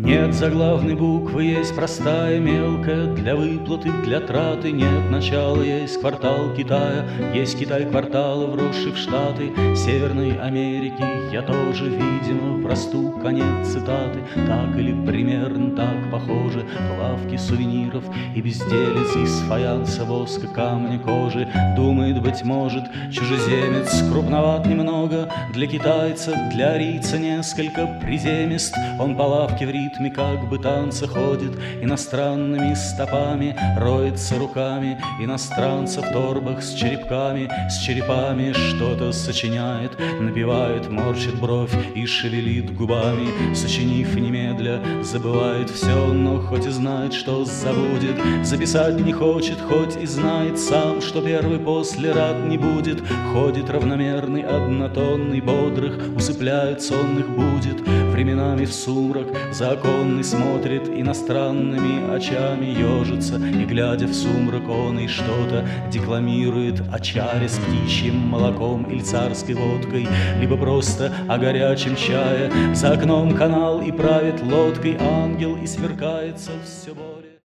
Нет заглавной буквы, есть простая, мелкая, для выплаты, для траты. Нет начала, есть квартал Китая, есть Китай квартала, вросший в Штаты Северной Америки. Я тоже, видимо, врасту, конец цитаты. Так или примерно так похоже в лавке сувениров и безделец из фаянса, воска, камня, кожи. Думает, быть может, чужеземец крупноват немного, для китайца, для арийца несколько приземист. Он по лавке в ритме как бы танца ходит, иностранными стопами роется руками, иностранца в торбах с черепами что-то сочиняет, напевает, морщит бровь и шевелит губами. Сочинив немедля, забывает все, но хоть и знает, что забудет, записать не хочет, хоть и знает сам, что первый после рад не будет. Ходит равномерный, однотонный, бодрых усыпляет, сонных будет. Временами в сумрак за оконный смотрит иностранными очами, ежится, и, глядя в сумрак, он и что-то декламирует о чаре с птичьим молоком или царской водкой, либо просто о горячем чае. За окном канал и правит лодкой ангел, и сверкается все больше.